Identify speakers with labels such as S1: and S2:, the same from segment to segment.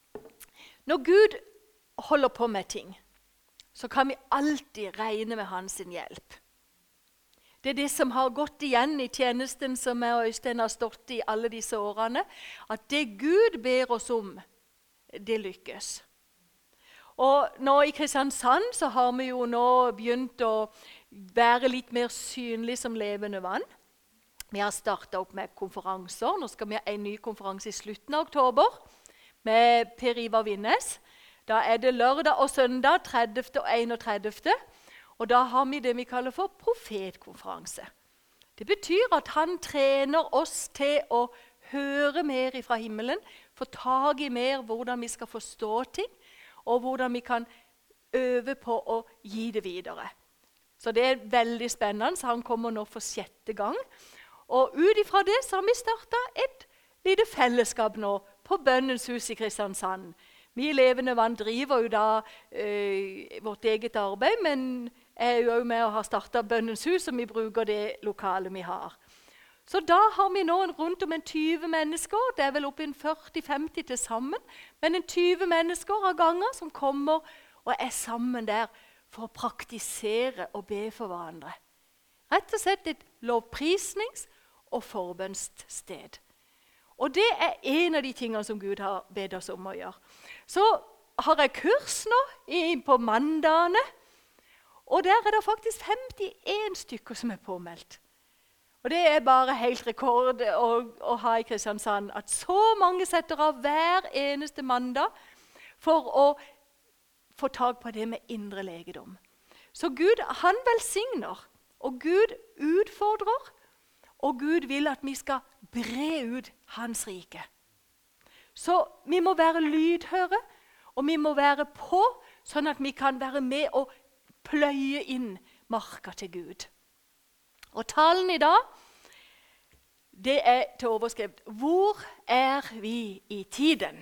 S1: Når Gud holder på med ting, så kan vi alltid regne med hans hjelp. Det er det som har gått igjen i tjenesten som jeg og Øystein har stått i alle disse årene, at det Gud ber oss om, det lykkes. Og nå i Kristiansand så har vi jo nå begynt å være litt mer synlig som levende vann. Vi har startet opp med konferanser. Nå skal vi ha en ny konferanse i slutten av oktober med Per Ivar Vinnes. Da er det lørdag og søndag, 30. og 31. Og da har vi det vi kaller for profetkonferanse. Det betyr at han trener oss til å høre mer fra himmelen, få tag i mer hvordan vi skal forstå ting, og hvordan vi kan øve på å gi det videre. Så det er veldig spennende, så han kommer nå for 6. gang. Og ut ifra det så har vi startet et lite fellesskap nå på Bønnens hus i Kristiansand. Vi i Levende Vann driver jo da vårt eget arbeid, men er jo med å ha startet Bønnens hus, og vi bruker det lokalet vi har. Så da har vi nå rundt om 20 mennesker, det er vel oppe i 40-50 til sammen, men 20 mennesker av ganger som kommer og er sammen der for å praktisere og be for hverandre. Rett og slett et lovprisnings- og forbønnssted. Og det er en av de tingene som Gud har bedt oss om å gjøre. Så har jeg kurs nå på mandagene, og der er det faktisk 51 stykker som er påmeldt. Og det er bare helt rekord å ha i Kristiansand, at så mange setter av hver eneste mandag for å få tag på det med indre legedom. Så Gud, han velsigner, og Gud utfordrer, og Gud vil at vi skal bre ut hans rike. Så vi må være lydhøre, og vi må være på, sånn at vi kan være med og pløye inn marka til Gud. Og talen i dag, det er til overskrift: Hvor er vi i tiden?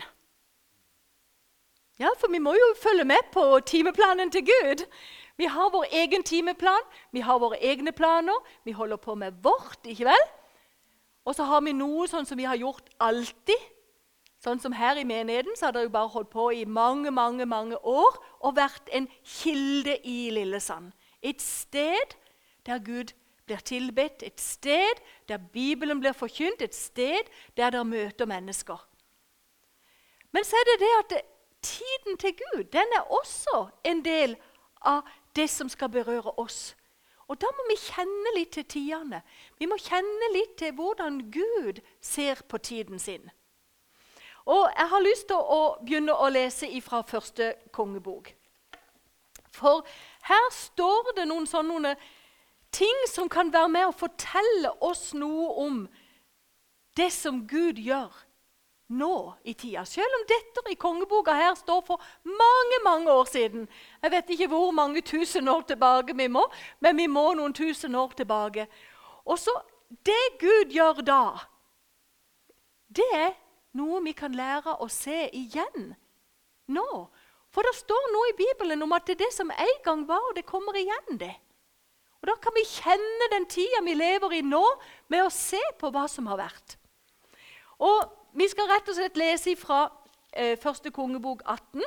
S1: Ja, for vi må jo følge med på timeplanen til Gud. Vi har vår egen timeplan, vi har våre egne planer, vi holder på med vårt, ikke vel? Og så har vi noe sånn som vi har gjort alltid. Sånn som her i menigheten, så har det jo bare holdt på i mange, mange, mange år og vært en kilde i Lillesand. Et sted der Gud blir tilbedt, et sted der Bibelen blir forkynt, et sted der det møter mennesker. Men så er det det at tiden til Gud, den er også en del av det som skal berøre oss. Og da må vi kjenne litt til tidene. Vi må kjenne litt til hvordan Gud ser på tiden sin. Og jeg har lyst til å begynne å lese fra 1. kongebok. For her står det noen sånne ting som kan være med å fortelle oss noe om det som Gud gjør nå i tida. Selv om dette i kongeboka her står for mange, mange år siden. Jeg vet ikke hvor mange tusen år tilbake vi må, men vi må noen tusen år tilbake. Og så det Gud gjør da, det er noe vi kan lære å se igjen nå. For det står noe i Bibelen om at det er det som en gang var, og det kommer igjen det. Og da kan vi kjenne den tida vi lever i nå, med å se på hva som har vært. Og vi skal rett og slett lese fra 1. kongebok 18.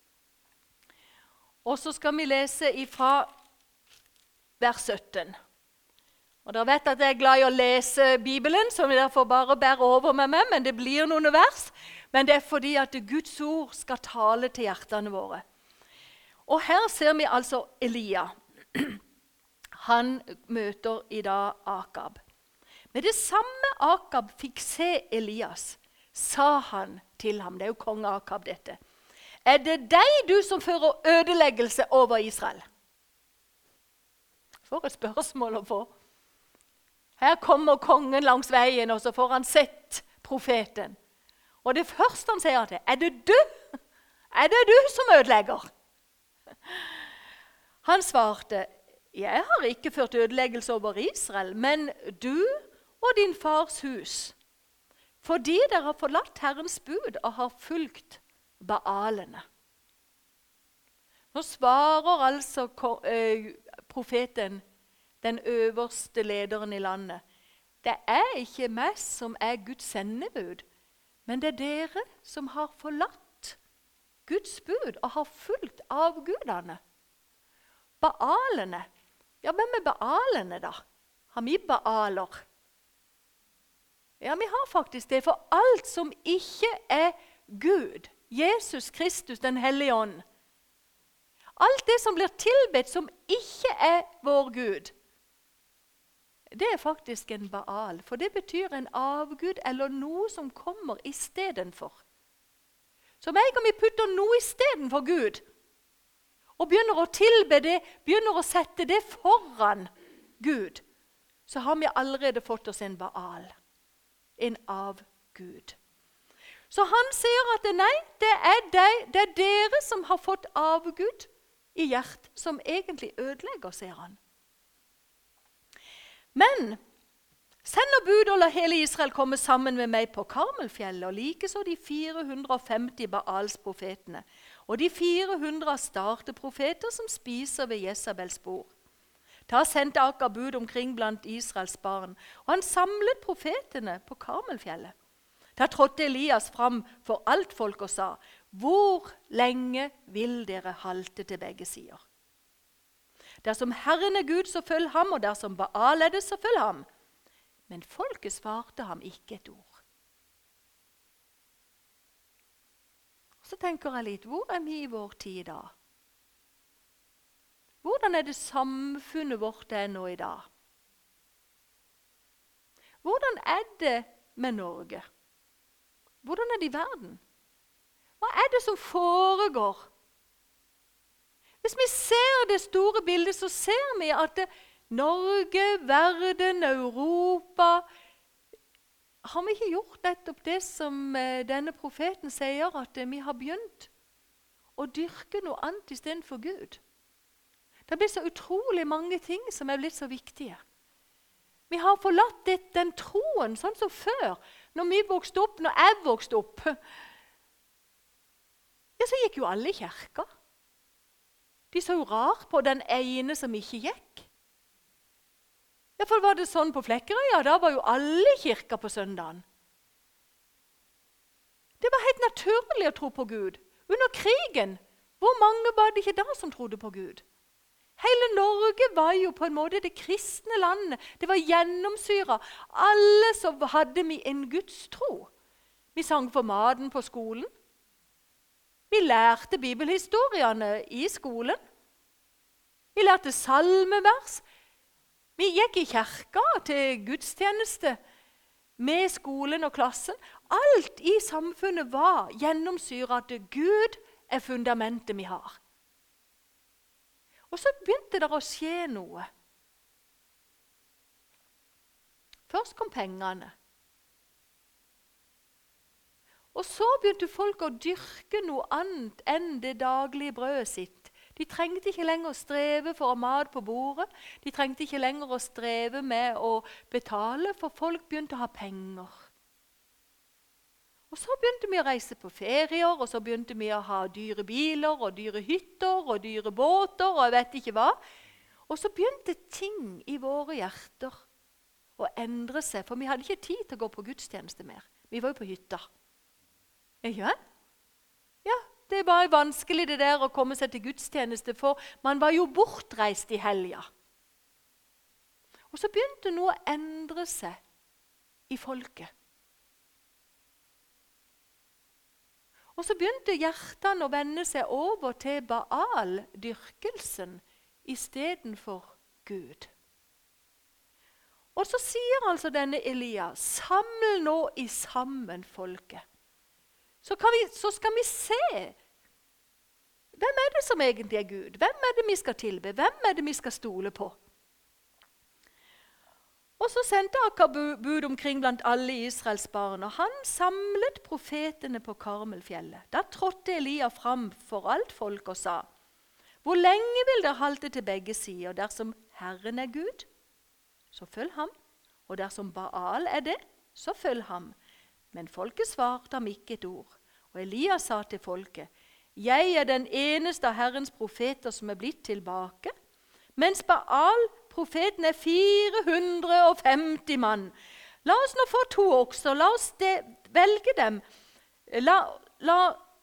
S1: Og så skal vi lese fra vers 17. Og dere vet at jeg er glad i å lese Bibelen, så derfor bare bære over med meg, men det blir noen vers. Men det er fordi at Guds ord skal tale til hjertene våre. Og her ser vi altså Elia. Han møter i dag Akab. Med det samme Akab fikk se Elias, sa han til ham, det er jo kong Akab dette: Er det deg, du som fører ødeleggelse over Israel? For et spørsmål å få. Her kommer kongen langs veien, og så får han sett profeten. Og det første han sier til, er det du? Er det du som ødelegger? Han svarte: Jeg har ikke ført ødeleggelse over Israel, men du og din fars hus, fordi dere har forlatt Herrens bud og har fulgt Baalene. Nå svarer altså profeten, den øverste lederen i landet: Det er ikke meg som er Guds sendebud, men det er dere som har forlatt Guds bud og har fulgt avgudene. Baalene. Ja, hvem er Baalene da? Har vi Baaler? Ja, vi har faktisk det, for alt som ikke er Gud, Jesus Kristus, den hellige ånd, alt det som blir tilbedt som ikke er vår Gud, det er faktisk en Baal, for det betyr en avgud eller noe som kommer i stedet for. Så med en gang vi putter noe i stedet for Gud, og begynner å tilbe det, begynner å sette det foran Gud, så har vi allerede fått oss en Baal, en avgud. Så han sier at nei, det er dere som har fått avgud i hjertet, som egentlig ødelegger, sier han. Men sender bud og la hele Israel komme sammen med meg på Karmelfjellet, og likeså de 450 Baals profetene, og de 400 Astarte profeter som spiser ved Jezabels bord. Da sendte Akab bud omkring blant Israels barn, og han samlet profetene på Karmelfjellet. Da trådte Elias fram for alt folk og sa, hvor lenge vil dere halte til begge sider? Dersom Herren er Gud, så følg ham, og dersom Baal er det, så følg ham. Men folket svarte ham ikke et ord. Så tenker jeg litt, hvor er vi i vår tid da? Hvordan er det samfunnet vårt er nå i dag? Hvordan er det med Norge? Hvordan er det i verden? Hva er det som foregår? Hvis vi ser det store bildet, så ser vi at Norge, verden, Europa, har vi ikke gjort nettopp det som denne profeten sier, at vi har begynt å dyrke noe annet i stedet for Gud? Det blir så utrolig mange ting som er blitt så viktige. Vi har forlatt den troen, sånn som før. Når jeg vokste opp, ja, så gikk jo alle i kirka. De så jo rart på den ene som ikke gikk. I hvert fall var det sånn på Flekkerøya, da var jo alle i kirka på søndagen. Det var helt naturlig å tro på Gud. Under krigen, hvor mange var det ikke da som trodde på Gud? Hele Norge var jo på en måte det kristne landet. Det var gjennomsyret. Alle så hadde vi en Guds tro. Vi sang for maten på skolen. Vi lærte bibelhistoriene i skolen. Vi lærte salmevers. Vi gikk i kirka til gudstjeneste med skolen og klassen. Alt i samfunnet var gjennomsyret at Gud er fundamentet vi har. Og så begynte det å skje noe. Først kom pengene. Og så begynte folk å dyrke noe annet enn det daglige brødet sitt. De trengte ikke lenger å streve for å ha mat på bordet. De trengte ikke lenger å streve med å betale, for folk begynte å ha penger. Og så begynte vi å reise på ferier, og så begynte vi å ha dyre biler, og dyre hytter, og dyre båter, og jeg vet ikke hva. Og så begynte ting i våre hjerter å endre seg, for vi hadde ikke tid til å gå på gudstjeneste mer. Vi var jo på hytta. Ikke? Ja, det var vanskelig det der å komme seg til gudstjeneste, for man var jo bortreist i helga. Og så begynte noe å endre seg i folket. Og så begynte hjertene å vende seg over til Baal-dyrkelsen i stedet for Gud. Og så sier altså denne Elia, samle nå i sammen folket. Så skal vi se, hvem er det som egentlig er Gud? Hvem er det vi skal tilbe? Hvem er det vi skal stole på? Og så sendte Akab bud omkring blant alle Israels barn, og han samlet profetene på Karmelfjellet. Da trådte Elia fram for alt folk og sa, hvor lenge vil dere halte til begge sider? Dersom Herren er Gud, så følg ham, og dersom Baal er det, så følg ham. Men folket svarte ham ikke et ord. Og Elia sa til folket, jeg er den eneste av Herrens profeter som er blitt tilbake, mens Baal profeten er 450 mann. La oss nå få 2 okser, la oss velge dem. La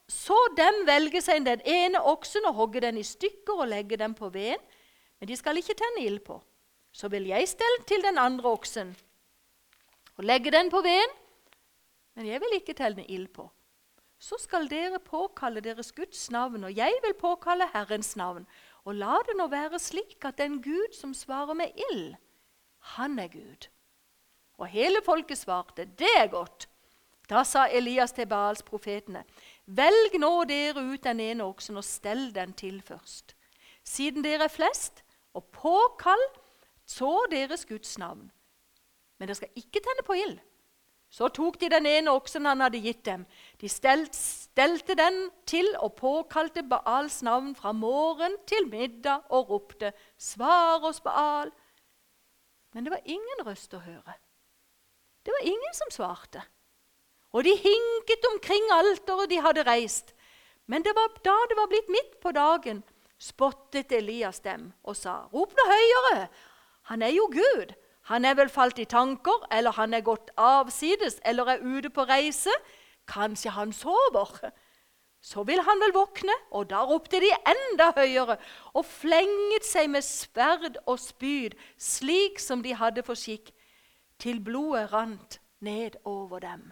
S1: så dem velge seg den ene oksen og hogge den i stykker og legge den på veden, men de skal ikke tenne ild på. Så vil jeg stelle til den andre oksen og legge den på veden, men jeg vil ikke tenne ild på. Så skal dere påkalle deres Guds navn, og jeg vil påkalle Herrens navn. Og la det nå være slik at den Gud som svarer med ild, han er Gud. Og hele folket svarte, det er godt. Da sa Elias til Baals profetene, velg nå dere ut den ene oksen og stell den til først. Siden dere er flest, og påkall så deres Guds navn. Men dere skal ikke tenne på ild. Så tok de den ene oksen han hadde gitt dem. De stelte den til og påkalte Baals navn fra morgen til middag og ropte, svar oss Baal. Men det var ingen røst å høre. Det var ingen som svarte. Og de hinket omkring alteret de hadde reist. Men da det var blitt midt på dagen, spottet Elias dem og sa, rop nå høyere, han er jo Gud. Han er vel falt i tanker, eller han er gått avsides, eller er ute på reise. Kanskje han sover. Så vil han vel våkne, og da ropte de enda høyere, og flenget seg med sverd og spyd, slik som de hadde for skikk, til blodet rant ned over dem.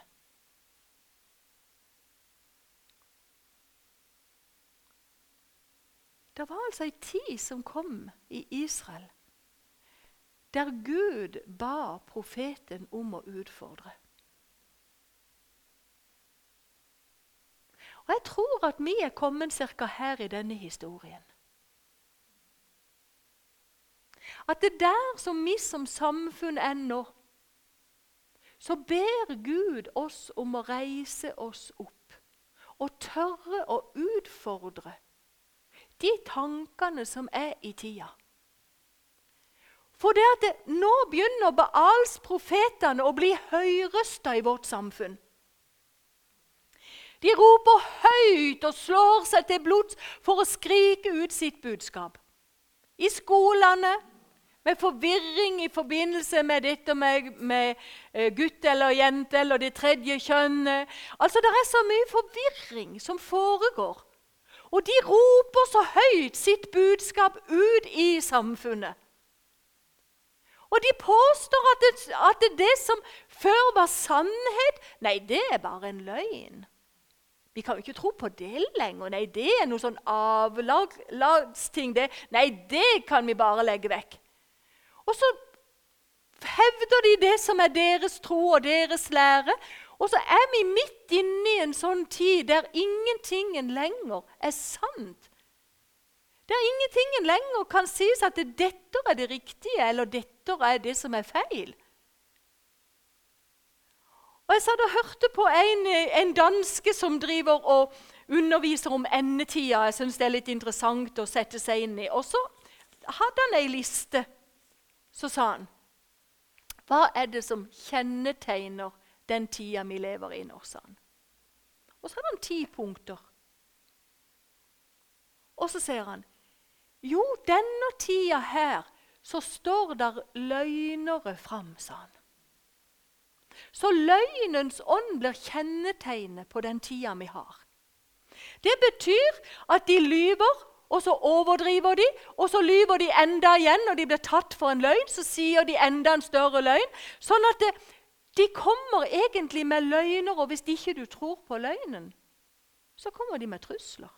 S1: Det var altså en tid som kom i Israel, der Gud ba profeten om å utfordre. Og jeg tror at vi er kommet cirka her i denne historien. At det der som vi som samfunn er nå, så ber Gud oss om å reise oss opp og tørre å utfordre de tankene som er i tida. For det at nå begynner Baals profetene å bli høyrøstet i vårt samfunn. De roper høyt og slår seg til blods for å skrike ut sitt budskap. I skolene, med forvirring i forbindelse med dette med gutt eller jente eller det tredje kjønnet. Altså det er så mye forvirring som foregår. Og de roper så høyt sitt budskap ut i samfunnet. Og de påstår at det som før var sannhet, nei, det er bare en løgn. Vi kan jo ikke tro på det lenger. Nei, det er noe sånn avlagsting. Nei, det kan vi bare legge vekk. Og så hevder de det som er deres tro og deres lære, og så er vi midt inne i en sånn tid der ingentingen lenger er sant. Der ingentingen lenger kan sies at dette er det riktige, eller dette er det som er feil. Og jeg satt og hørte på en danske som driver og underviser om endetida. Jeg synes det er litt interessant å sette seg inn i. Og så hadde han en liste. Så sa han, hva er det som kjennetegner den tida vi lever i nå, sa han. Og så hadde han 10 punkter. Og så sier han, jo, denne tida her, så står der løgnere fram, sa han. Så løgnens ånd blir kjennetegnet på den tida vi har. Det betyr at de lyver, og så overdriver de, og så lyver de enda igjen. Når de blir tatt for en løgn, så sier de enda en større løgn. Sånn at de kommer egentlig med løgner, og hvis ikke du tror på løgnen, så kommer de med trusler.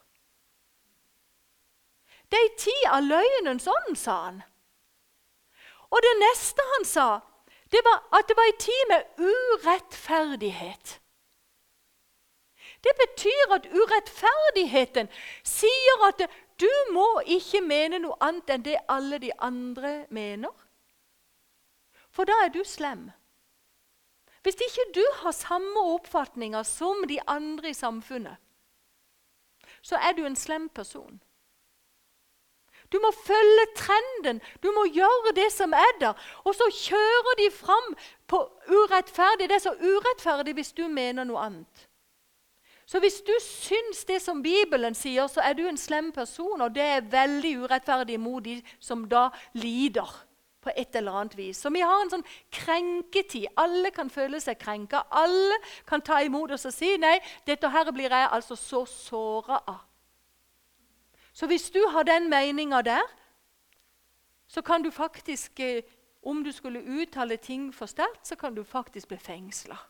S1: Det er en tid av løgnens ånd, sa han. Og det neste han sa, det var at det var en tid med urettferdighet. Det betyr at urettferdigheten sier at du må ikke mene noe annet enn det alle de andre mener. For da er du slem. Hvis ikke du har samme oppfatninger som de andre i samfunnet, så er du en slem person. Du må følge trenden, du må gjøre det som er der, og så kjører de fram på urettferdig. Det er så urettferdig hvis du mener noe annet. Så hvis du syns det som Bibelen sier, så er du en slem person, og det er veldig urettferdig mot de som da lider på et eller annet vis. Så vi har en sånn krenketid. Alle kan føle seg krenket. Alle kan ta imot oss og si, nei, dette her blir jeg altså så såret av. Så hvis du har den meningen der, så kan du faktisk, om du skulle uttale ting for sterkt, så kan du faktisk bli fengslet.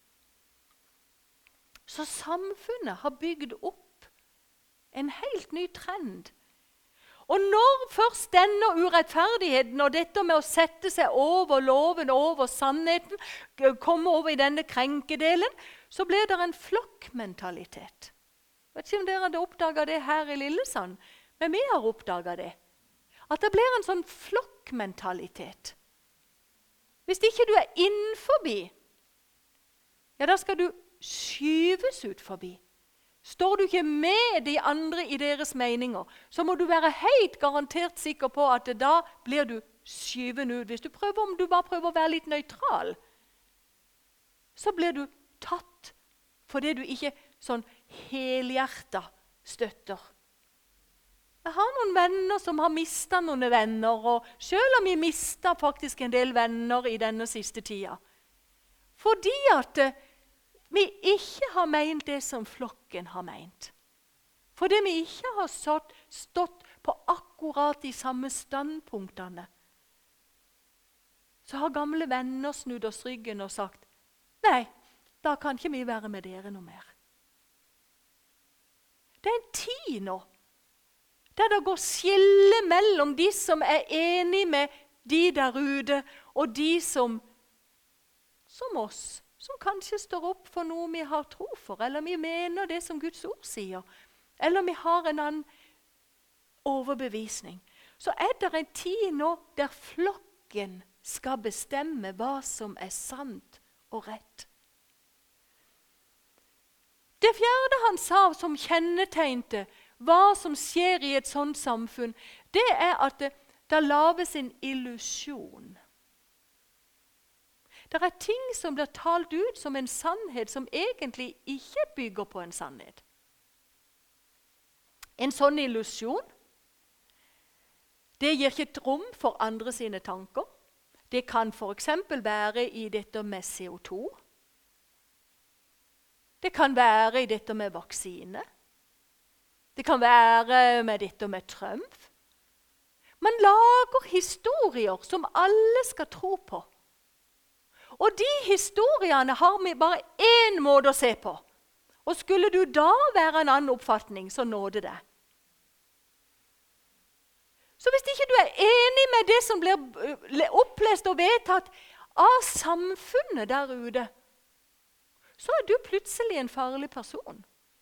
S1: Så samfunnet har bygd opp en helt ny trend. Og når først denne urettferdigheten og dette med å sette seg over loven, over sannheten, kommer over i denne krenkedelen, så blir det en flokkmentalitet. Jeg vet ikke om dere hadde oppdaget det her i Lillesand, men vi har oppdaget det. At det blir en sånn flokkmentalitet. Hvis ikke du er innenforbi, ja, da skal du skyves ut forbi. Står du ikke med de andre i deres meninger, så må du være helt garantert sikker på at da blir du skyven ut. Hvis du prøver, om du bare prøver å være litt nøytral, så blir du tatt fordi du ikke sånn helhjertet støtter. Jeg har noen venner som har mistet noen venner, og selv om vi mistet faktisk en del venner i denne siste tida, fordi at vi ikke har ment det som flokken har ment. Fordi vi ikke har stått på akkurat de samme standpunktene, så har gamle venner snudd oss ryggen og sagt, nei, da kan ikke vi være med dere noe mer. Det er en tid nå, der det går skille mellom de som er enige med de der ute, og de som oss, som kanskje står opp for noe vi har tro for, eller vi mener det som Guds ord sier, eller vi har en annen overbevisning. Så er det en tid nå der flokken skal bestemme hva som er sant og rett. Det fjerde han sa som kjennetegnte hva som skjer i et sånt samfunn, det er at det lages en illusjon. Det er ting som blir talt ut som en sannhet som egentlig ikke bygger på en sannhet. En sånn illusjon, det gir ikke et rom for andre sine tanker. Det kan for eksempel være i dette med CO2. Det kan være i dette med vaksine. Det kan være med dette med Trump. Man lager historier som alle skal tro på. Og de historiene har vi bare én måte å se på. Og skulle du da være en annen oppfatning, så nåde det. Så hvis ikke du er enig med det som blir opplest og vedtatt av samfunnet der ute, så er du plutselig en farlig person.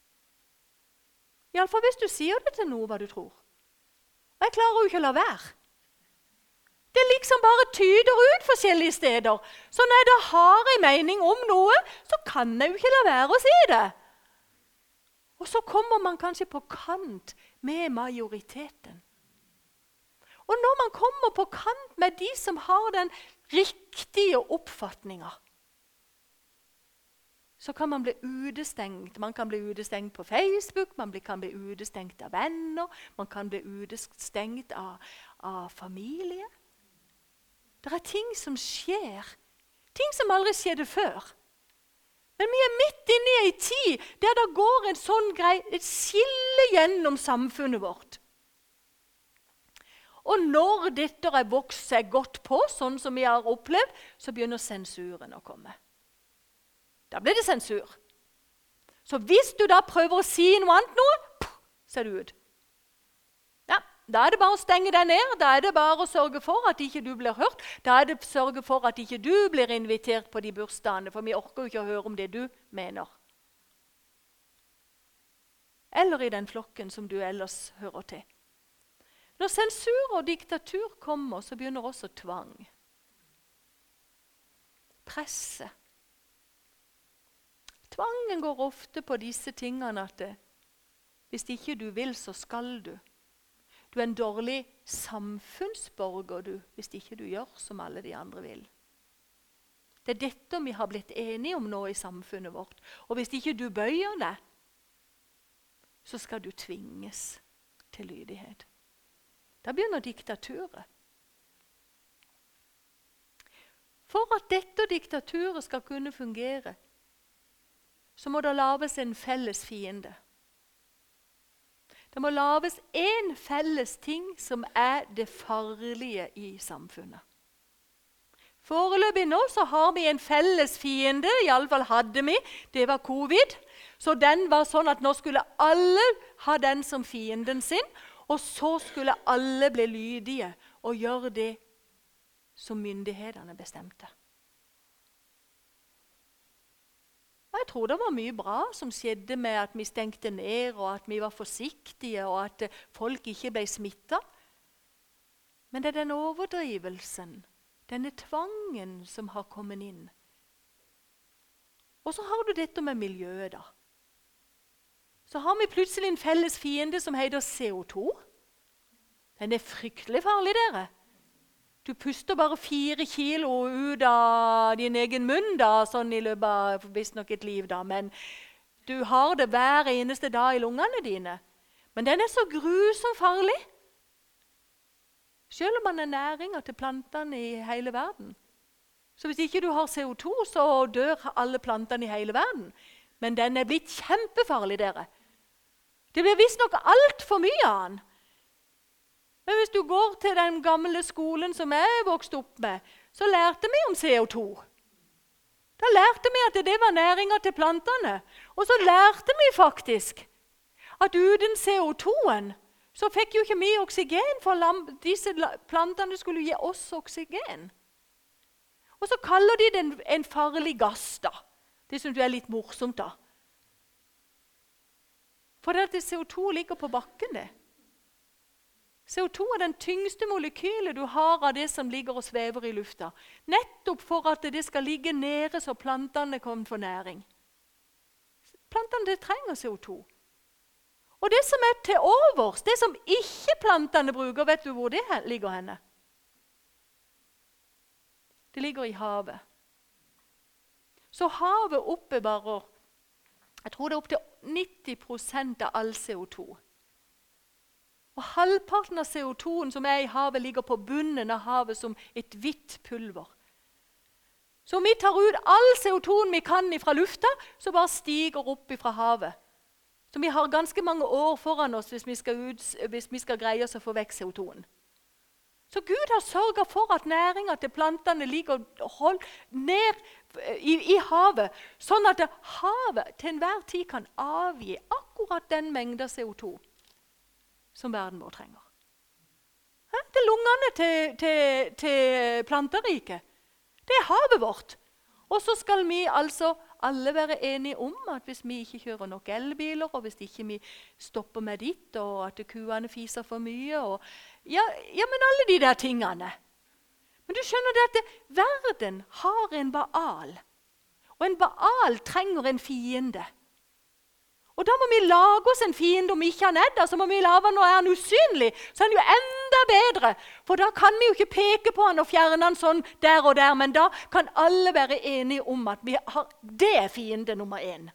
S1: I alle fall hvis du sier det til noe hva du tror. Og jeg klarer jo ikke å la være. Det liksom bare tyder ut forskjellige steder. Så når jeg da har en mening om noe, så kan jeg jo ikke la være å si det. Og så kommer man kanskje på kant med majoriteten. Og når man kommer på kant med de som har den riktige oppfatningen, så kan man bli utestengt. Man kan bli utestengt på Facebook, man kan bli utestengt av venner, man kan bli utestengt av familie. Det er ting som skjer, ting som aldri skjedde før. Men vi er midt inne i en tid der det går en sånn et skille gjennom samfunnet vårt. Og når dette er vokst seg godt på, sånn som vi har opplevd, så begynner sensuren å komme. Da blir det sensur. Så hvis du da prøver å si noe annet så er du ut. Ja, da er det bare å stenge deg ned, da er det bare å sørge for at ikke du blir hørt, da er det å sørge for at ikke du blir invitert på de bursdagene, for vi orker jo ikke å høre om det du mener. Eller i den flokken som du ellers hører til. Når sensur og diktatur kommer, så begynner også tvang. Presse. Tvangen går ofte på disse tingene at hvis ikke du vil, så skal du. Du er en dårlig samfunnsborger du, hvis ikke du gjør som alle de andre vil. Det er dette vi har blitt enige om nå i samfunnet vårt. Og hvis ikke du bøyer det, så skal du tvinges til lydighet. Da begynner diktaturet. For at dette diktaturet skal kunne fungere, så må det laves en felles fiende. Det må laves en felles ting som er det farlige i samfunnet. Foreløpig nå så har vi en felles fiende, i alle fall hadde vi, det var covid. Så den var sånn at nå skulle alle ha den som fienden sin, og så skulle alle bli lydige og gjøre det som myndighetene bestemte. Og jeg tror det var mye bra som skjedde med at vi stengte ned, og at vi var forsiktige, og at folk ikke ble smittet. Men det er den overdrivelsen, denne tvangen som har kommet inn. Og så har du dette med miljøet da. Så har vi plutselig en felles fiende som heter CO2. Den er fryktelig farlig, dere. Du puster bare 4 kilo ut av din egen munn da, sånn i løpet av visstnok et liv da. Men du har det hver eneste dag i lungene dine. Men den er så grusomt farlig. Selv om man er næringer til plantene i hele verden. Så hvis ikke du har CO2, så dør alle plantene i hele verden. Men den er blitt kjempefarlig, dere. Det blir visstnok alt for mye av den. Men hvis du går til den gamle skolen som jeg vokste opp med, så lærte vi om CO2. Da lærte vi at det var næringer til plantene. Og så lærte vi faktisk at uten CO2-en så fikk jo ikke vi oksygen, for disse plantene skulle gi oss oksygen. Og så kaller de det en farlig gass da. Det synes jeg er litt morsomt da. For det at CO2 ligger på bakken det. CO2 er den tyngste molekylet du har av det som ligger og svever i lufta. Nettopp for at det skal ligge nede så plantene kommer for næring. Plantene trenger CO2. Og det som er til overs, det som ikke plantene bruker, vet du hvor det ligger henne? Det ligger i havet. Så havet oppbevarer, jeg tror det er opp til 90% av all CO2. Og halvparten av CO2-en som er i havet ligger på bunnen av havet som et hvitt pulver. Så om vi tar ut all CO2-en vi kan fra lufta, så bare stiger opp fra havet. Så vi har ganske mange år foran oss hvis vi skal greie oss å få vekk CO2-en. Så Gud har sørget for at næringen til plantene ligger holdt ned i havet, sånn at havet til enhver tid kan avgi akkurat den mengden CO2 som verden vår trenger. Det er lungene til planteriket. Det er havet vårt. Og så skal vi altså alle være enige om at hvis vi ikke kjører nok elbiler, og hvis ikke vi stopper med ditt, og at kuene fiser for mye, og men alle de der tingene. Men du skjønner det at verden har en Baal, og en Baal trenger en fiende. Og da må vi lage oss en fiende. Om ikke han er der, så må vi lage han når han er usynlig. Så er han jo enda bedre. For da kan vi jo ikke peke på han og fjerne han sånn der og der. Men da kan alle være enige om at det er fiende nummer 1.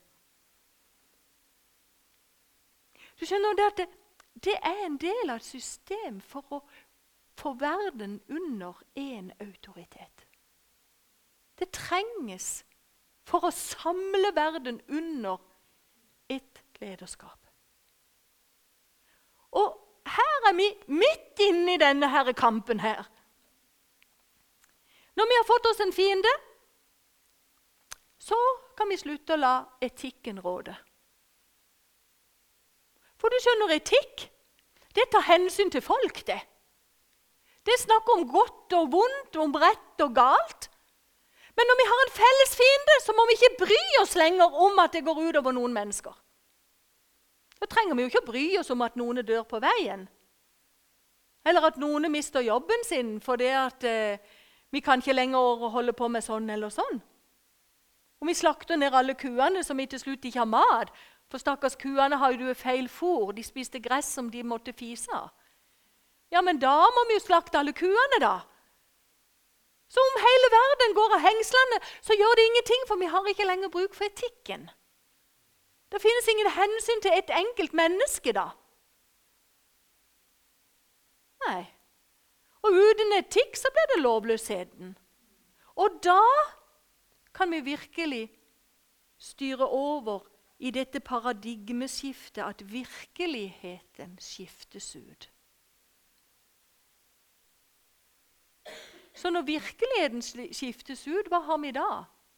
S1: Du skjønner det at det er en del av et system for å få verden under en autoritet. Det trenges for å samle verden under et lederskap. Og her er vi midt inne i denne her kampen her. Når vi har fått oss en fiende, så kan vi slutte å la etikken råde. For du skjønner, etikk, det tar hensyn til folk, det. Det snakker om godt og vondt, om rett og galt. Men når vi har en felles fiende, så må vi ikke bry oss lenger om at det går ut over noen mennesker. Da trenger vi jo ikke bry oss om at noen dør på veien. Eller at noen mister jobben sin fordi at vi kan ikke lenger holde på med sånn eller sånn. Og vi slakter ned alle kuene som vi til slutt ikke har mat. For stakkars kuene har jo feil fôr. De spiste gress som de måtte fise av. Ja, men da må vi jo slakte alle kuene da. Så om hele verden går av hengslene, så gjør det ingenting, for vi har ikke lenger bruk for etikken. Det finnes ingen hensyn til et enkelt menneske da. Nei. Og uten etikk så blir det lovløsheten. Og da kan vi virkelig styre over i dette paradigmeskiftet at virkeligheten skiftes ut. Så når virkeligheten skiftes ut, hva har vi da?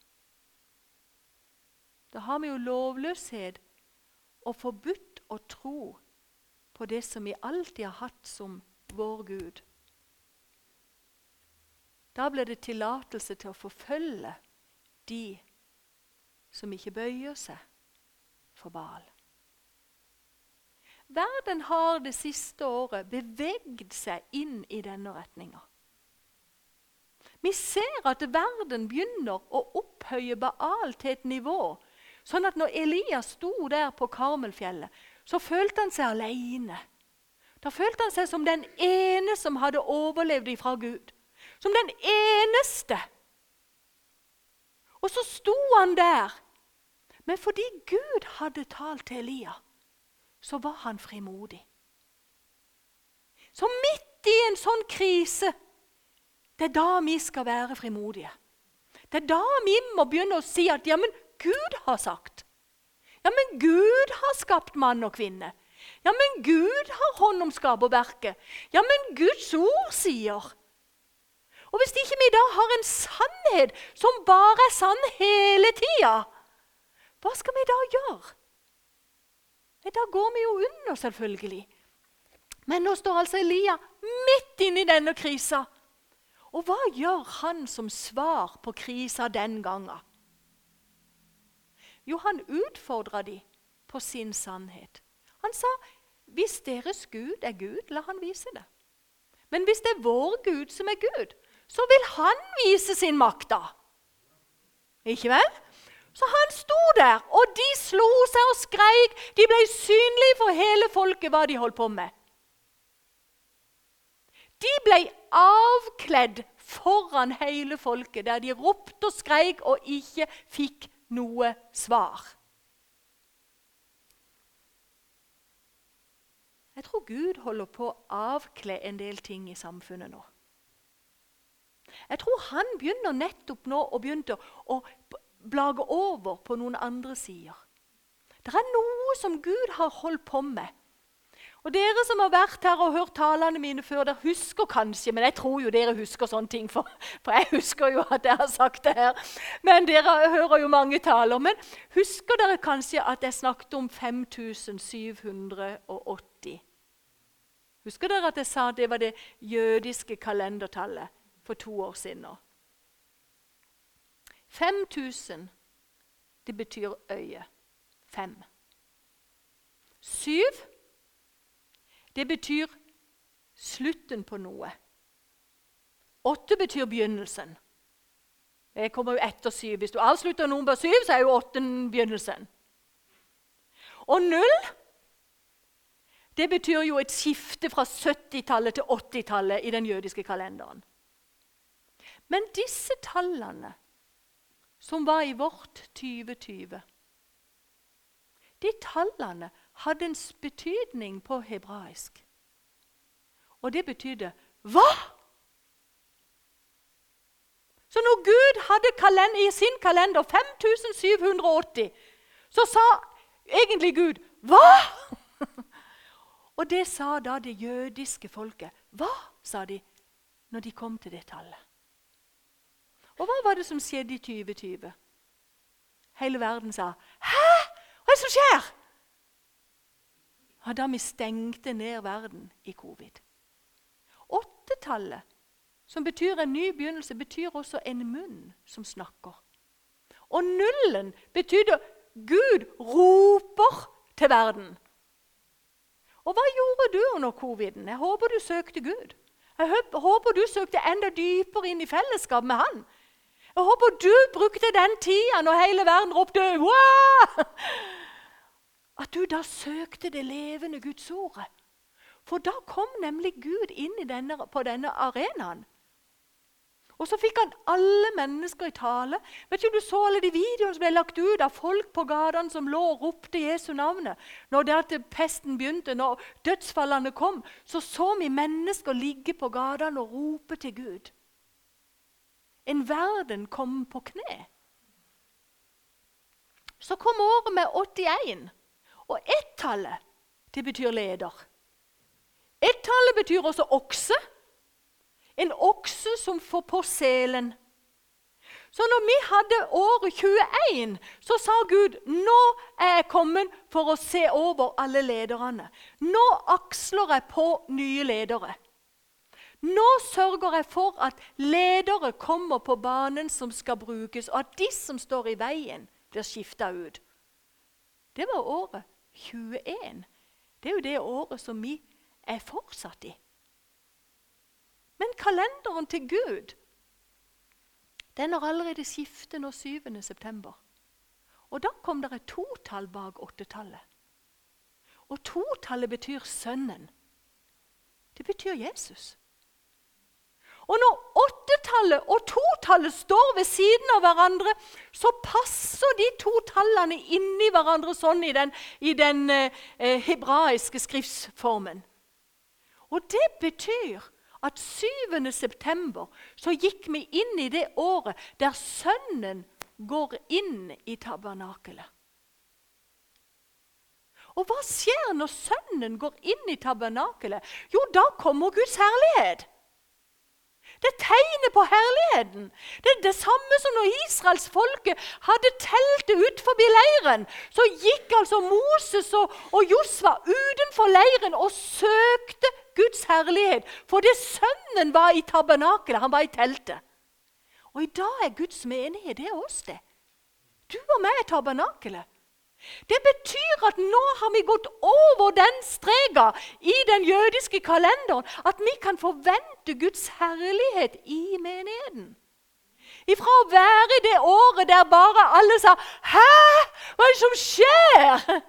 S1: Da har vi jo lovløshet og forbudt å tro på det som vi alltid har hatt som vår Gud. Da blir det tillatelse til å forfølge de som ikke bøyer seg for Baal. Verden har det siste året beveget seg inn i denne retningen. Vi ser at verden begynner å opphøye Baal til et nivå, sånn at når Elias sto der på Karmelfjellet, så følte han seg alene. Da følte han seg som den ene som hadde overlevd ifra Gud. Som den eneste. Og så sto han der. Men fordi Gud hadde talt til Elia, så var han frimodig. Så midt i en sånn krise, det er da vi skal være frimodige. Det er da vi må begynne å si at ja, men Gud har sagt. Ja, men Gud har skapt mann og kvinne. Ja, men Gud har hånd om skaperverket. Ja, men Guds ord sier. Og hvis ikke vi da har en sannhet som bare er sann hele tida, hva skal vi da gjøre? Da går vi jo under, selvfølgelig. Men nå står altså Elia midt inne i denne krisa. Og hva gjør han som svar på krisa den gangen? Jo, han utfordret de på sin sannhet. Han sa, hvis deres Gud er Gud, la han vise det. Men hvis det er vår Gud som er Gud, så vil han vise sin makt da. Ikke vel? Så han sto der, og de slo seg og skreik. De ble synlige for hele folket hva de holdt på med. De ble avkledd foran hele folket, der de ropte og skreik og ikke fikk noe svar. Jeg tror Gud holder på å avkle en del ting i samfunnet nå. Jeg tror han begynner nettopp nå å blage over på noen andre sider. Det er noe som Gud har holdt på med. Og dere som har vært her og hørt talene mine før, dere husker kanskje, men jeg tror jo dere husker sånne ting, for jeg husker jo at jeg har sagt det her. Men dere hører jo mange taler. Men husker dere kanskje at jeg snakket om 5780? Husker dere at jeg sa at det var det jødiske kalendertallet for 2 år siden nå? 5000, det betyr øye. 5. 7, det betyr slutten på noe. 8 betyr begynnelsen. Det kommer jo etter 7. Hvis du avslutter noen på 7, så er jo 8 begynnelsen. Og 0, det betyr jo et skifte fra 70-tallet til 80-tallet i den jødiske kalenderen. Men disse tallene som var i vårt 2020, de tallene hadde en betydning på hebraisk. Og det betydde hva? Så når Gud hadde i sin kalender 5780, så sa egentlig Gud hva? Og det sa da det jødiske folket. Hva, sa de når de kom til det tallet. Og hva var det som skjedde i 2020? Hele verden sa, hæ? Hva er det som skjer? Ja, da vi stengte ned verden i covid. 8-tallet, som betyr en ny begynnelse, betyr også en munn som snakker. Og 0 betyr Gud roper til verden. Og hva gjorde du under coviden? Jeg håper du søkte Gud. Jeg håper du søkte enda dypere inn i fellesskap med han. Jeg håper du brukte den tiden når hele verden ropte «Wow!» At du da søkte det levende Guds ordet. For da kom nemlig Gud inn på denne arenaen. Og så fikk han alle mennesker i tale. Vet du så alle de videoene som ble lagt ut av folk på gatene som lå og ropte Jesu navnet. Når pesten begynte, når dødsfallene kom, så vi mennesker ligge på gatene og rope til Gud. en verden kom på kne. Så kom året med 81, og ett-tallet, det betyr leder. Ett-tallet betyr også okse, en okse som får på selen. Så når vi hadde året 21, så sa Gud, nå er jeg kommet for å se over alle lederne. Nå aksler jeg på nye ledere. Nå sørger jeg for at ledere kommer på banen som skal brukes, og at de som står i veien blir skiftet ut. Det var året 21. Det er jo det året som vi er fortsatt i. Men kalenderen til Gud, den har allerede skiftet nå 7. september. Og da kom det et totall bak 8-tallet. Og 2-tallet betyr sønnen. Det betyr Jesus. Og når 8-tallet og 2-tallet står ved siden av hverandre, så passer de 2 tallene inn i hverandre sånn i den hebraiske skriftsformen. Og det betyr at 7. september så gikk vi inn i det året der sønnen går inn i tabernakelet. Og hva skjer når sønnen går inn i tabernakelet? Jo, da kommer Guds herlighet. Det tegner på herligheten. Det er det samme som når Israels folke hadde teltet ut forbi leiren. Så gikk altså Moses og Josva utenfor leiren og søkte Guds herlighet. For det sønnen var i tabernakelet, han var i teltet. Og i dag er Guds menighet, det er oss det. Du og meg er tabernakelet. Det betyr at nå har vi gått over den streka i den jødiske kalenderen, at vi kan forvente Guds herlighet i menigheten. Ifra å være i det året der bare alle sa, «Hæ? Hva er det som skjer?»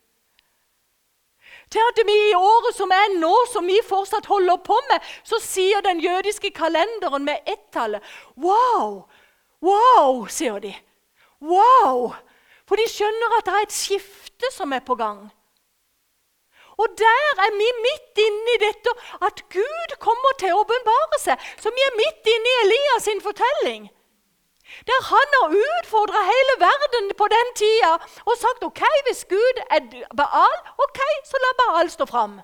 S1: Til at vi i året som er nå, som vi fortsatt holder på med, så sier den jødiske kalenderen med ett-tallet, «Wow! Wow!» sier de. «Wow!» For de skjønner at det er et skifte som er på gang. Og der er vi midt inne i dette, at Gud kommer til å åpenbare seg. Så vi er midt inne i Elias sin fortelling. Der han har utfordret hele verden på den tida, og sagt, ok, hvis Gud er Baal, ok, så la Baal stå fram.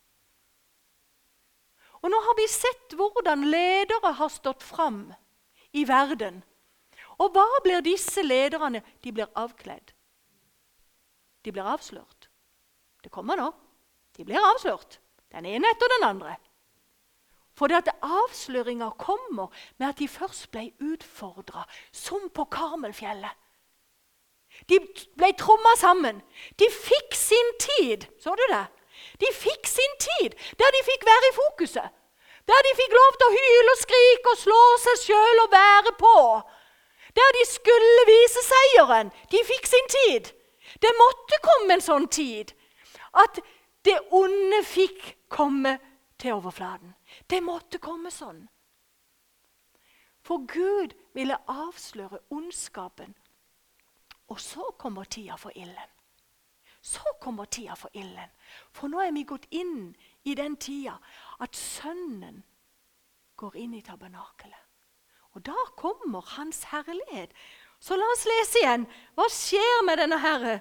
S1: Og nå har vi sett hvordan ledere har stått fram i verden. Og hva blir disse lederne? De blir avkledd. De blir avslørt. Det kommer nå. De blir avslørt. Den ene etter den andre. For det at avsløringen kommer med at de først ble utfordret, som på Karmelfjellet. De ble trommet sammen. De fikk sin tid. Så du det? De fikk sin tid, der de fikk være i fokuset. Der de fikk lov til å hyle og skrike og slå seg selv og være på. Der de skulle vise seieren. De fikk sin tid. Det måtte komme en sånn tid. At det onde fikk komme til overflaten. Det måtte komme sånn. For Gud ville avsløre ondskapen. Og så kommer tida for ilden. Så kommer tida for ilden. For nå er vi gått inn i den tida at sønnen går inn i tabernakelet. Og da kommer hans herlighet. Så la oss lese igjen. Hva skjer med denne herre?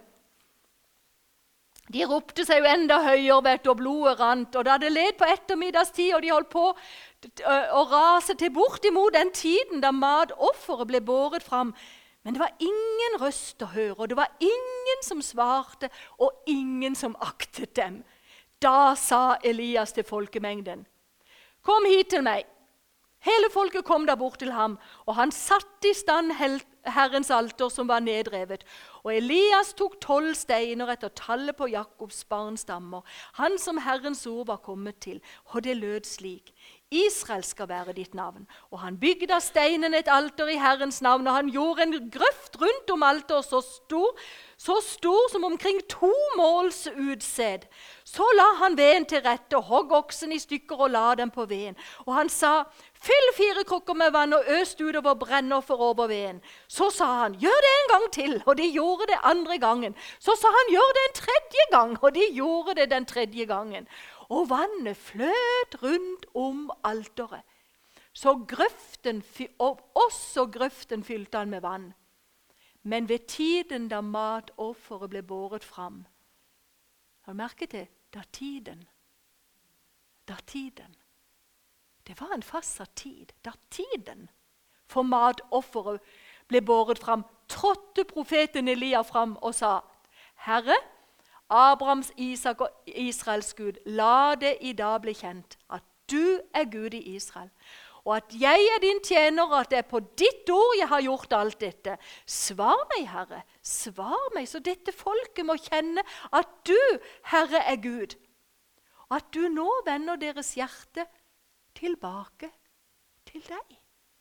S1: De ropte seg jo enda høyere, vet du, og blodet rant. Og da det led på ettermiddagstid, og de holdt på å rase til bort imot den tiden da matofferet ble båret fram. Men det var ingen røst å høre, og det var ingen som svarte, og ingen som aktet dem. Da sa Elias til folkemengden, kom hit til meg. Hele folket kom der bort til ham, og han satte i stand Herrens alter som var nedrevet. Og Elias tok 12 steiner etter tallet på Jakobs barnstammer, han som Herrens ord var kommet til, og det lød slik. Israel skal være ditt navn. Og han bygde av steinen et alter i Herrens navn, og han gjorde en grøft rundt om alteret så stor som omkring 2 måls utsed. Så la han veden til rette, og hogg oksen i stykker og la dem på veden. Og han sa, fyll 4 krukker med vann og øst utover brennoffer over veden. Så sa han, gjør det en gang til, og de gjorde det andre gangen. Så sa han, gjør det en 3. gang, og de gjorde det den 3. gangen. Og vannet fløt rundt om alteret, Så grøften, og også grøften fylte han med vann. Men ved tiden da matofferet ble båret fram. Har du merket det? Da tiden. Det var en fastsatt tid. Da tiden for matofferet ble båret fram, trådte profeten Elia fram og sa, Herre, Abrahams, Isak og Israels Gud, la det i dag bli kjent at du er Gud i Israel, og at jeg er din tjener, og at det er på ditt ord jeg har gjort alt dette. Svar meg, Herre, svar meg, så dette folket må kjenne at du, Herre, er Gud, og at du nå vender deres hjerte tilbake til deg.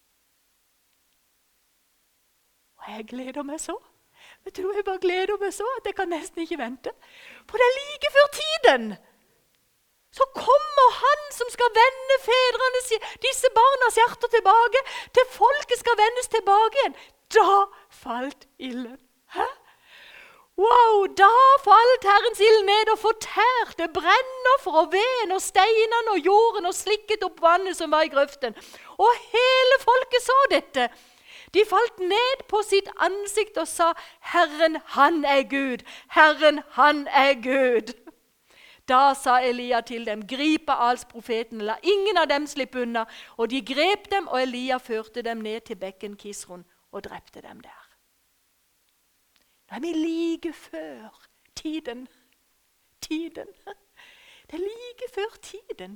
S1: Og jeg gleder meg så. Vet du, jeg bare gleder meg så at jeg kan nesten ikke vente. For det er like før tiden. Så kommer han som skal vende fedrene, disse barnas hjerter tilbake, til folket skal vendes tilbake igjen. Da falt ilden. Hæ? Wow, da falt Herrens ild ned og fortærte brennoffer og veden og steinene og jorden og slikket opp vannet som var i grøften. Og hele folket så dette. De falt ned på sitt ansikt og sa, Herren, han er Gud. Herren, han er Gud. Da sa Elia til dem, grip Baals profeten, la ingen av dem slippe unna. Og de grep dem, og Elia førte dem ned til bekken Kisron og drepte dem der. Nå er vi like før tiden. Det er like før tiden.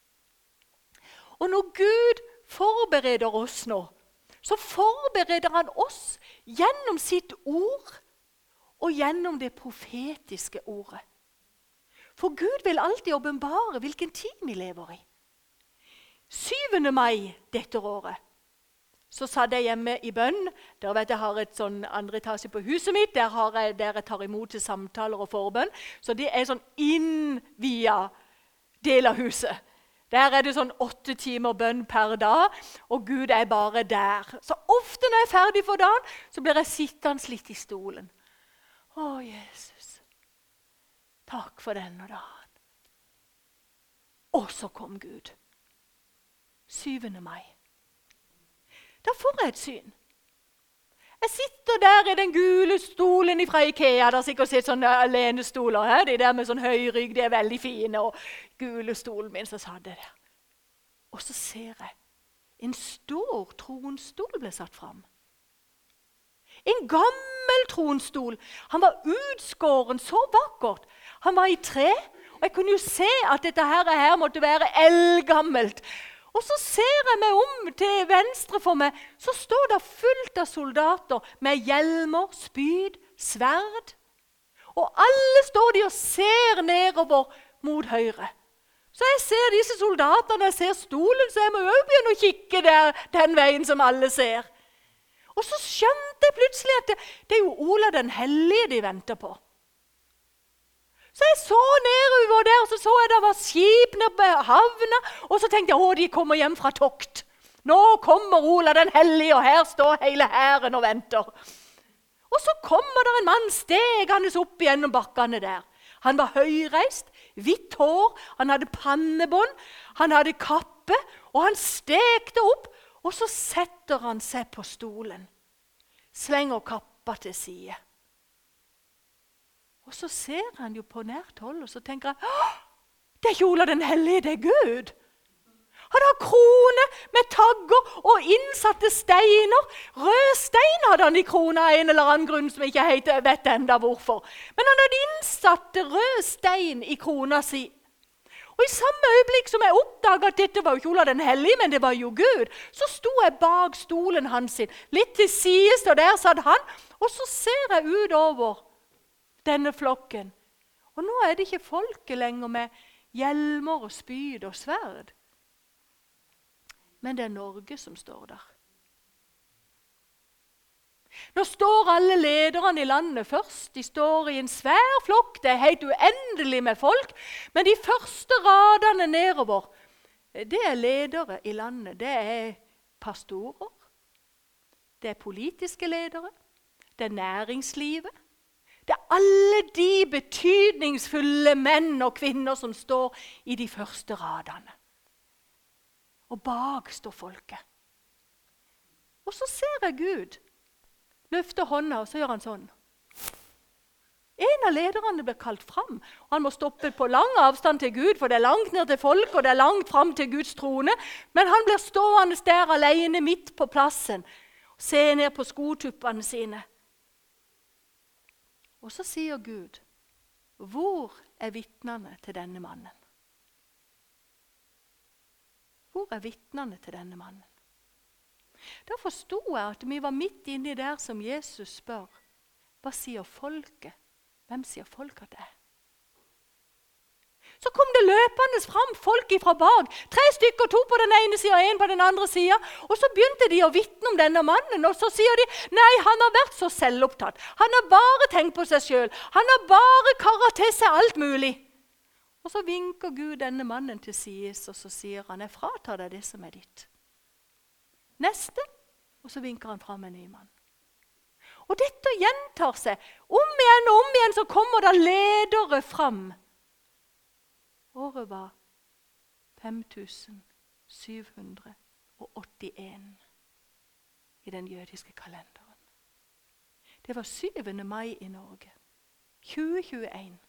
S1: Og når Gud forbereder oss nå, så forbereder han oss gjennom sitt ord og gjennom det profetiske ordet. For Gud vil alltid åpenbare hvilken tid vi lever i. 7. mai dette året, så satt jeg hjemme i bønn. Der vet jeg har et sånn andre etasje på huset mitt, der jeg tar imot til samtaler og forbønn. Så det er sånn innvia del av huset. Der er det sånn 8 timer bønn per dag, og Gud er bare der. Så ofte når jeg er ferdig for dagen, så blir jeg sittende litt i stolen. Å, Jesus, takk for denne dagen. Og så kom Gud. 7. mai. Da får jeg et syn. Jeg sitter der i den gule stolen fra Ikea. Der sikkert sett sånne alenestoler. De der med sånn høy rygg, de er veldig fine. Og gule stolen min, så satt jeg der. Og så ser jeg en stor tronstol ble satt fram. En gammel tronstol. Han var utskåren så vakkert. Han var i tre, og jeg kunne jo se at dette her måtte være eldgammelt. Og så ser jeg meg om til venstre for meg, så står det fullt av soldater med hjelmer, spyd, sverd. Og alle står de og ser nedover mot høyre. Så jeg ser disse soldaterne, jeg ser stolen, så jeg må jo begynne å kikke der, den veien som alle ser. Og så skjønte jeg plutselig at det er jo Olav den Hellige de venter på. Så jeg så nedover der, og så jeg det var skip nede på havna, og så tenkte jeg, de kommer hjem fra tokt. Nå kommer Olav den Hellige, og her står hele hæren og venter. Og så kommer der en mann stegende opp gjennom bakkene der. Han var høyreist, hvitt hår, han hadde pannebånd, han hadde kappe, og han stekte opp, og så setter han seg på stolen. Slenger kappa til side. Og så ser han jo på nært hold, og så tenker han, det er ikke Olav den Hellige, det er Gud. Han har krone med tagger og innsatte steiner. Rød stein hadde han i krona av en eller annen grunn som jeg ikke vet enda hvorfor. Men han hadde innsatte rød stein i krona si. Og i samme øyeblikk som jeg oppdaget at dette var jo ikke Olav den Hellige, men det var jo Gud, så sto jeg bak stolen hans sin. Litt til sides, og der satt han, og så ser jeg ut over denne flokken. Og nå er det ikke folket lenger med hjelmer og spyd og sverd. Men det er Norge som står der. Nå står alle lederne i landet først. De står i en svær flokk. Det er helt uendelig med folk. Men de første radene nedover, det er ledere i landet. Det er pastorer. Det er politiske ledere. Det er næringslivet. Det er alle de betydningsfulle menn og kvinner som står i de første radene. og bak står folket. Og så ser jeg Gud løfte hånda, og så gjør han sånn. En av lederne blir kalt fram. Han må stoppe på lang avstand til Gud, for det er langt ned til folk, og det er langt fram til Guds trone. Men han blir stående der alene midt på plassen, og se ned på skotuppene sine. Og så sier Gud, hvor er vitnene til denne mannen? Hvor er vitnene til denne mannen? Da forstod jeg at vi var midt inni der som Jesus spør, hva sier folket? Hvem sier folk at det er? Så kom det løpende fram folk ifra bak. 3 stykker, 2 på den ene siden og 1 på den andre siden. Og så begynte de å vitne om denne mannen. Og så sier de, nei, han har vært så selvopptatt. Han har bare tenkt på seg selv. Han har bare karret til seg alt mulig. Og så vinker Gud denne mannen til sides, og så sier han, jeg fratar deg det som er ditt. Neste, og så vinker han fram en ny mann. Og dette gjentar seg. Om igjen og om igjen så kommer det ledere fram. Året var 5781 i den jødiske kalenderen. Det var 7. mai i Norge. 2021.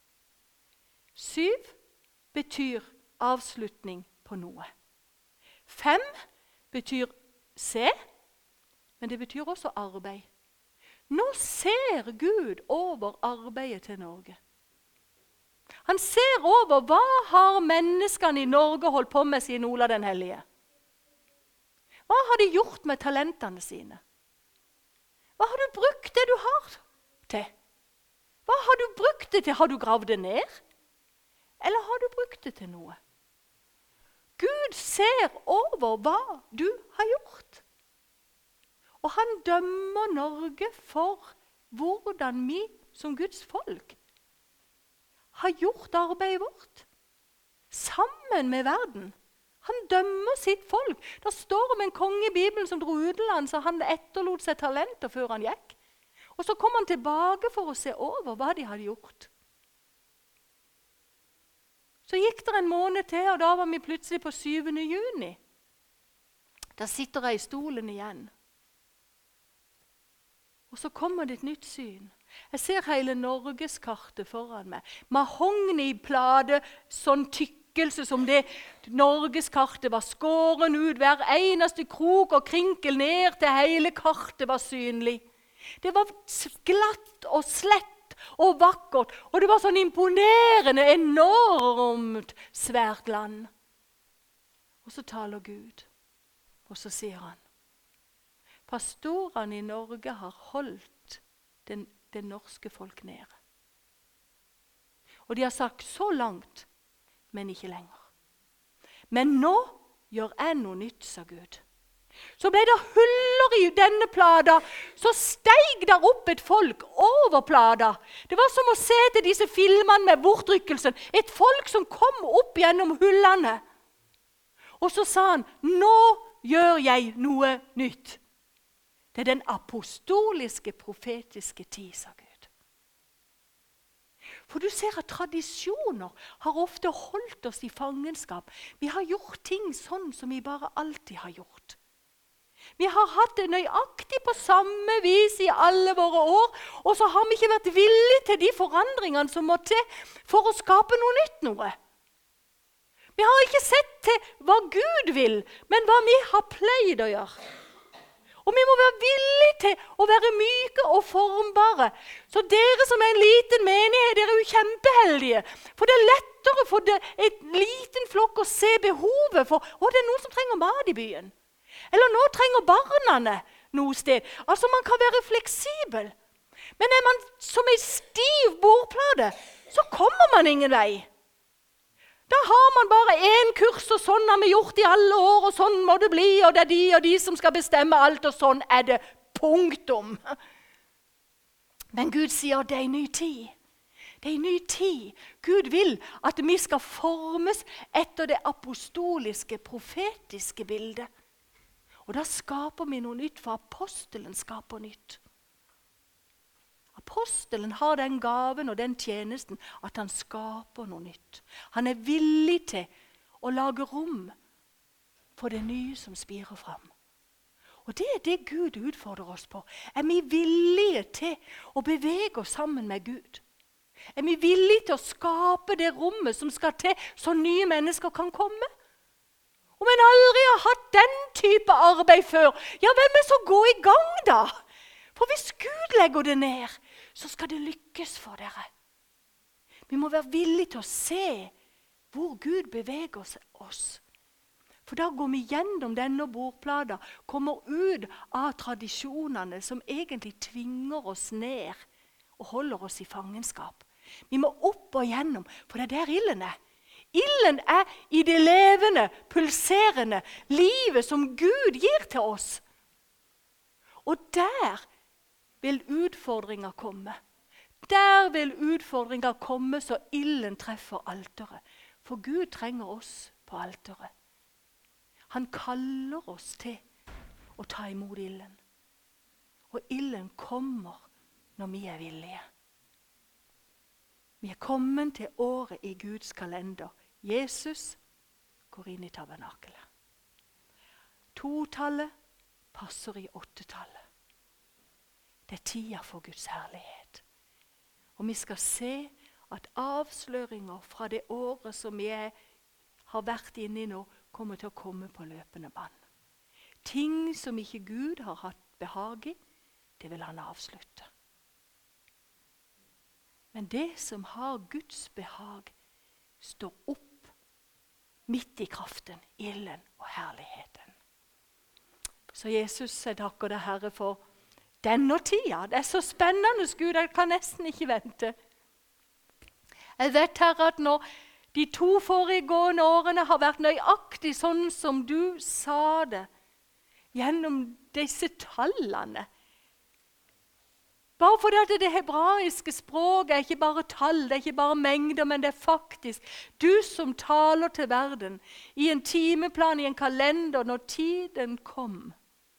S1: 7 betyr avslutning på noe. 5 betyr se, men det betyr også arbeid. Nå ser Gud over arbeidet til Norge. Han ser over hva har menneskene i Norge holdt på med, sier Ola den hellige. Hva har de gjort med talentene sine? Hva har du brukt det du har til? Hva har du brukt det til? Har du gravd det ned? Eller har du brukt det til noe? Gud ser over hva du har gjort. Og han dømmer Norge for hvordan vi som Guds folk har gjort arbeidet vårt sammen med verden. Han dømmer sitt folk. Det står om en konge i Bibelen som dro utenlands, så han etterlot seg talenter før han gikk. Og så kom han tilbake for å se over hva de hadde gjort. Så gikk det en måned til, og da var vi plutselig på 7. juni. Da sitter jeg i stolen igjen. Og så kommer det et nytt syn. Jeg ser hele Norgeskartet foran meg. Mahogniplate, sånn tykkelse som det Norgeskartet var skåren ut. Hver eneste krok og krinkel ned til hele kartet var synlig. Det var glatt og slett og vakkert. Og det var sånn imponerende, enormt svært land. Og så taler Gud. Og så sier han, pastorene i Norge har holdt det norske folk nede. Og de har sagt så langt, men ikke lenger. Men nå gjør jeg noe nytt, sa Gud. Så ble det huller i denne plata, så steig der opp et folk over plata. Det var som å se til disse filmene med bortrykkelsen. Et folk som kom opp gjennom hullene. Og så sa han, nå gjør jeg noe nytt. Det er den apostoliske, profetiske tid, sa Gud. For du ser at tradisjoner har ofte holdt oss i fangenskap. Vi har gjort ting sånn som vi bare alltid har gjort. Vi har hatt det nøyaktig på samme vis i alle våre år, og så har vi ikke vært villige til de forandringene som må til for å skape noe nytt noe. Vi har ikke sett til hva Gud vil, men hva vi har pleid å gjøre. Og vi må være villige til å være myke og formbare. Så dere som er en liten menighet, dere er jo kjempeheldige. For det er lettere for et liten flokk å se behovet for, det er noen som trenger mat i byen. Eller nå trenger barna noe sted. Altså man kan være fleksibel. Men er man som en stiv bordplate, så kommer man ingen vei. Da har man bare én kurs, og sånn har vi gjort i alle år, og sånn må det bli, og det er de som skal bestemme alt, og sånn er det punktum. Men Gud sier det er en ny tid. Det er en ny tid. Gud vil at vi skal formes etter det apostoliske, profetiske bildet. Og da skaper vi noe nytt, for apostelen skaper nytt. Apostelen har den gaven og den tjenesten at han skaper noe nytt. Han er villig til å lage rom for det nye som spirer fram. Og det er det Gud utfordrer oss på. Er vi villige til å bevege oss sammen med Gud? Er vi villige til å skape det rommet som skal til så nye mennesker kan komme? Om en aldri har hatt den type arbeid før, ja, hvem er så gå i gang da? For hvis Gud legger det ned, så skal det lykkes for dere. Vi må være villige til å se hvor Gud beveger oss. For da går vi gjennom denne bordplata, kommer ut av tradisjonene som egentlig tvinger oss ned og holder oss i fangenskap. Vi må opp og gjennom, for det er der ilden er. Ilden er i det levende, pulserende livet som Gud gir til oss. Og der vil utfordringer komme. Der vil utfordringer komme så ilden treffer alteret. For Gud trenger oss på alteret. Han kaller oss til å ta imot ilden. Og ilden kommer når vi er villige. Vi er kommet til året i Guds kalender. Jesus går inn i tabernakelet. 2-tallet passer i 8-tallet. Det er tida for Guds herlighet. Og vi skal se at avsløringer fra det året som vi har vært inne i nå, kommer til å komme på løpende bånd. Ting som ikke Gud har hatt behag i, det vil han avslutte. Men det som har Guds behag, står opp midt i kraften, ilden og herligheten. Så Jesus, jeg takker deg, Herre, for denne tida. Det er så spennende, Gud, jeg kan nesten ikke vente. Jeg vet, Herre, at når de 2 foregående årene har vært nøyaktig sånn som du sa det, gjennom disse tallene. Bare fordi at det hebraiske språket er ikke bare tall, det er ikke bare mengder, men det er faktisk du som taler til verden i en timeplan, i en kalender, når tiden kom.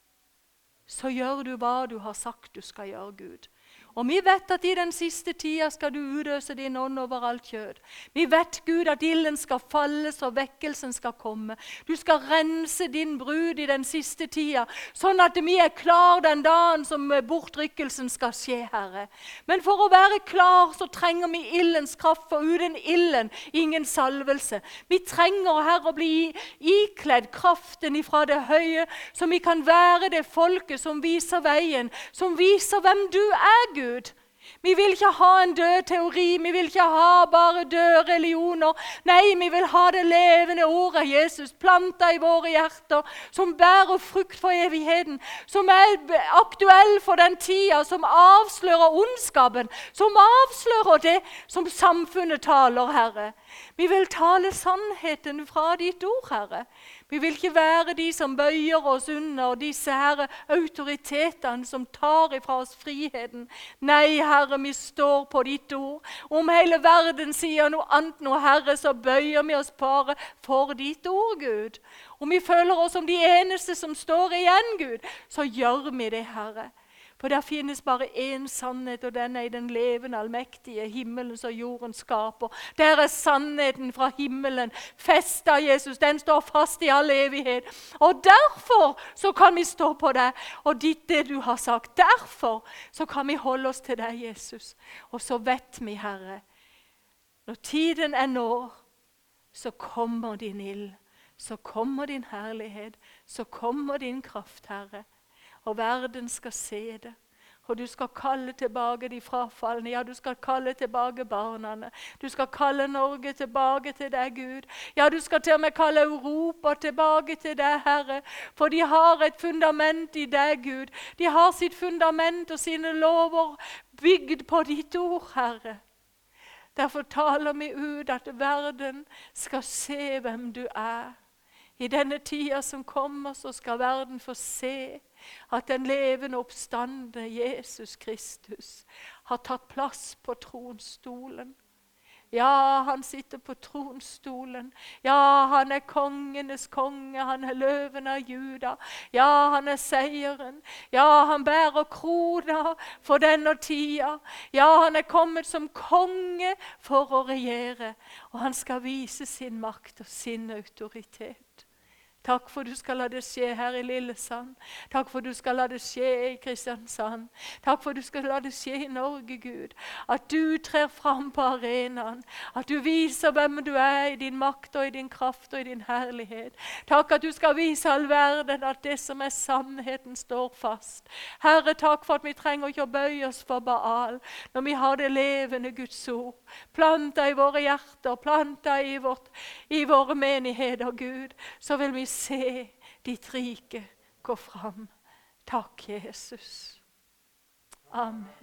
S1: Så gjør du hva du har sagt du skal gjøre, Gud. Og vi vet at i den siste tida skal du utøse din ånd over alt kjød. Vi vet, Gud, at ilden skal falle så vekkelsen skal komme. Du skal rense din brud i den siste tida, sånn at vi er klar den dagen som bortrykkelsen skal skje, Herre. Men for å være klar så trenger vi ildens kraft, for uten ilden ingen salvelse. Vi trenger, Herre, å bli ikledd kraften ifra det høye, så vi kan være det folket som viser veien, som viser hvem du er, Gud. Vi vil ikke ha en død teori, vi vil ikke ha bare døde religioner. Nei, vi vil ha det levende ordet, Jesus, plantet i våre hjerter, som bærer frukt for evigheten, som er aktuell for den tida, som avslører ondskapen, som avslører det som samfunnet taler, Herre. Vi vil tale sannheten fra ditt ord, Herre. Vi vil ikke være de som bøyer oss under disse herre autoritetene som tar ifra oss friheten. Nei, Herre, vi står på ditt ord. Om hele verden sier noe annet nå, Herre, så bøyer vi oss bare for ditt ord, Gud. Om vi føler oss som de eneste som står igjen, Gud, så gjør vi det, Herre. For der finnes bare én sannhet, og den er i den levende, allmektige himmelens og jordens skaper. Der er sannheten fra himmelen festet, Jesus. Den står fast i all evighet. Og derfor så kan vi stå på deg, og ditt det du har sagt. Derfor så kan vi holde oss til deg, Jesus. Og så vet vi, Herre, når tiden er nå, så kommer din ild, så kommer din herlighet, så kommer din kraft, Herre. Og verden skal se det. Og du skal kalle tilbake de frafallne. Ja, du skal kalle tilbake barna. Du skal kalle Norge tilbake til deg, Gud. Ja, du skal til og med kalle Europa tilbake til deg, Herre. For de har et fundament i deg, Gud. De har sitt fundament og sine lover bygd på ditt ord, Herre. Derfor taler vi ut at verden skal se hvem du er. I denne tida som kommer, så skal verden få se at den levende oppstande Jesus Kristus har tatt plass på tronstolen. Ja, han sitter på tronstolen. Ja, han er kongenes konge, han er løven av Juda. Ja, han er seieren. Ja, han bærer krona for denne tida. Ja, han er kommet som konge for å regjere. Og han skal vise sin makt og sin autoritet. Takk for du skal la det skje her i Lillesand. Takk for du skal la det skje i Kristiansand. Takk for du skal la det skje i Norge, Gud. At du trer fram på arenaen. At du viser hvem du er i din makt og i din kraft og i din herlighet. Takk at du skal vise all verden at det som er sannheten står fast. Herre, takk for at vi trenger ikke å bøye oss for Baal når vi har det levende Guds ord. Planta i våre hjerter, planta i våre menigheter, Gud, så vil vi se ditt rike gå fram. Takk, Jesus. Amen.